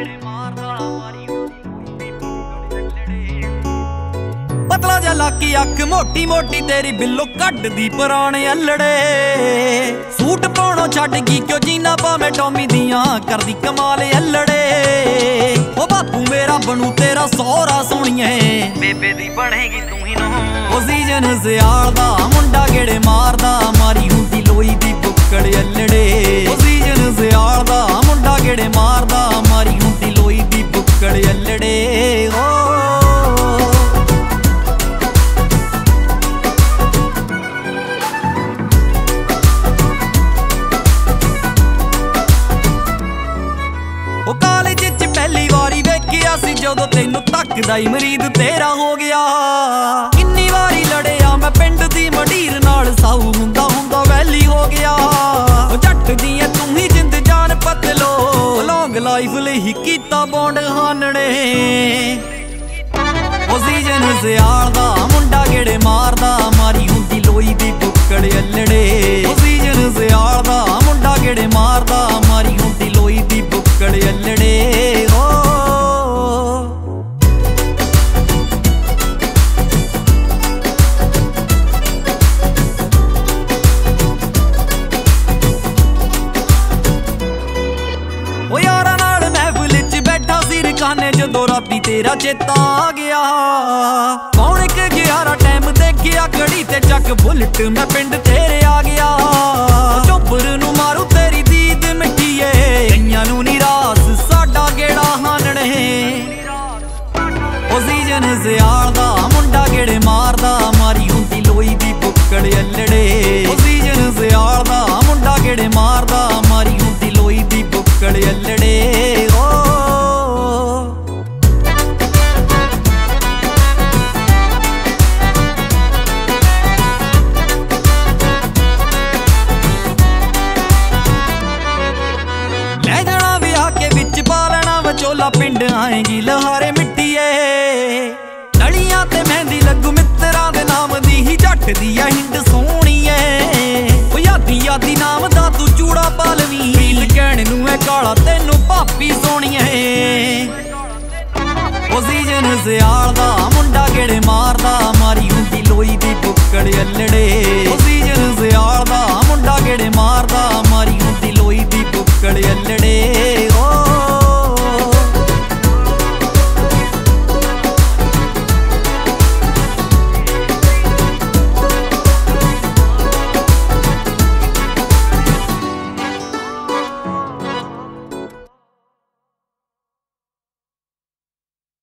पतला जा लाकी अख मोटी मोटी तेरी बिल्लो कट दी पुराने अल्लड़े सूट पाउणों छड्ड गई क्यों जीना पावे टॉमी दियां करदी कमाल अल्लड़े ओ बापू मेरा बनू तेरा सौरा सोहणीए बेबे दी बनेगी तू ही नो ओ सीजन सियाल दा मुंडा गेड़े मारदा मारी हुंदी लोई दी बुक्कड़ अल्लड़े ओ सीजन सियाल दा मुंडा गेड़े मारदा मारी हुंदी लोई दी बुक्कड़ अल्लड़े ओ कालेज च पहली वारी वेखिया सी जदों तैनू तकदा ही मरीद तेरा हो गया किन्नी वारी लड़िया मैं पिंड दी मंडीर नाल साऊ हुंदा हुंदा वैली हो गया जट दी तू ही जिंद जान पतलो लॉन्ग लाइफ लई कीता बॉन्ड हानने ओ सीजन सियाल दा मुंडा गेड़े मारदा मारी हुंदी लोई दी बुक्कड़ अल्लड़े ओ सीजन सियाल दा मुंडा गेड़े मारदा मारी हुंदी लोई दी बुक्कड़ अल्लड़े ओ यारा नाल महफिल च बैठा सी रखाने जदों राती तेरा चेता आ गया पौने के 11 टाइम देखिया घड़ी ते चक बुलेट मैं पिंड तेरे आ गया चोपर नू मारू तेरी दीद मिठीए कईयां नू नी रास साडा गेड़ा हानने ओ सीजन सियाल दा मुंडा गेड़े मारदा मारी हुंदी लोई दी बुक्कड़ अल्लड़े ओ सीजन सियाल दा मुंडा गेड़े मारदा मारी हुंदी लोई दी बुक्कड़ अल्लड़े ओ चोला पिंड आएगी लहारे मिट्टीए नलियां ते मेहंदी लगू मित्तरां दे नाम दी ही जट दी हिंड सोहणीए ओ यादी यादी नाम दा तू चूड़ा पालवी रील कहणे नू ए काला तैनू भापी सोहणीए ओ सीजन सियाल दा मुंडा गेड़े मारदा मारी हुंदी लोई दी बुक्कड़ अल्लड़े